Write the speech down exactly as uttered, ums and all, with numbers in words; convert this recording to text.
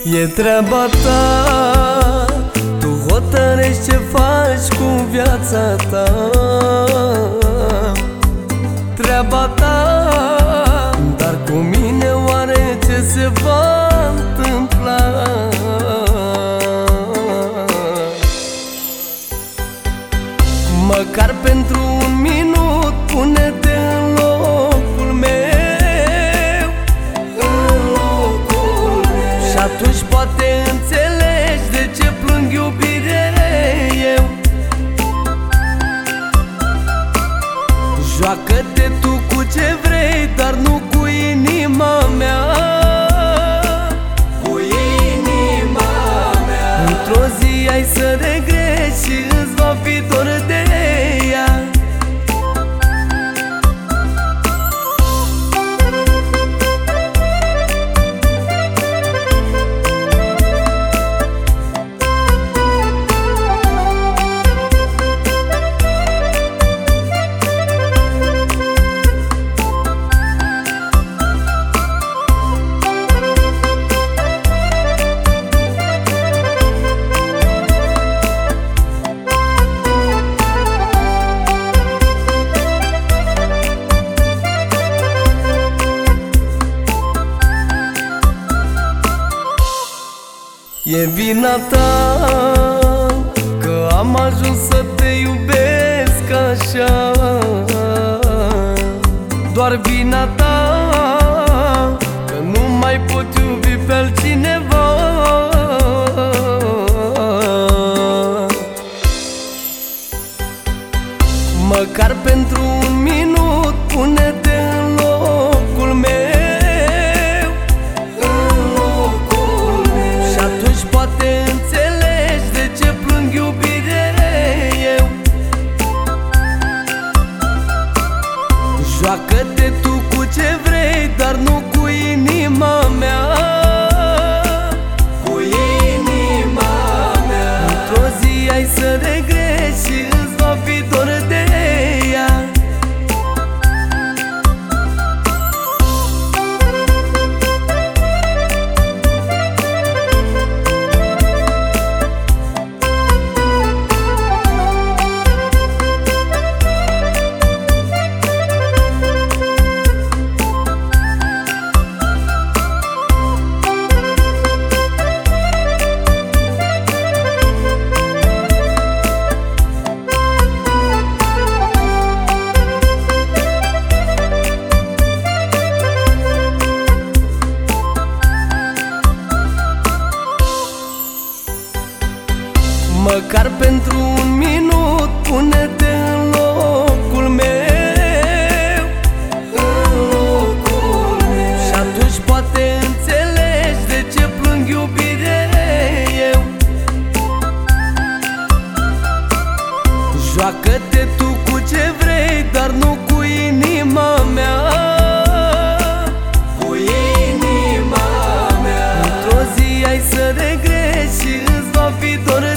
E treaba ta, tu hotărăști ce faci cu viața ta. Treaba ta, dar cu mine oare ce se va întâmpla? Măcar pentru un minut pune-te în locul meu, în locul meu. Și atunci poate înțelegi de ce plâng iubire eu. Joacă-te tu cu ce vrei, dar nu cu inima mea. Cu inima mea. Într-o zi ai să regreți și îți va fi dor de ea. E vina ta că am ajuns să te iubesc așa. Doar vina ta că nu mai pot iubi pe altcineva. Măcar pentru un minut pune-te în locul meu. Poate înțelegi de ce plâng iubire eu. Joacă-te tu cu ce vrei, dar nu cu inima mea. Cu inima mea. Într-o zi ai să regreți și îți va fi dor de ea. Măcar pentru un minut pune-te în locul meu, în locul meu. Și atunci poate înțelegi de ce plâng iubire eu. Joacă-te tu cu ce vrei, dar nu cu inima mea. Cu inima mea. Într-o zi ai să regreți și îți va fi dor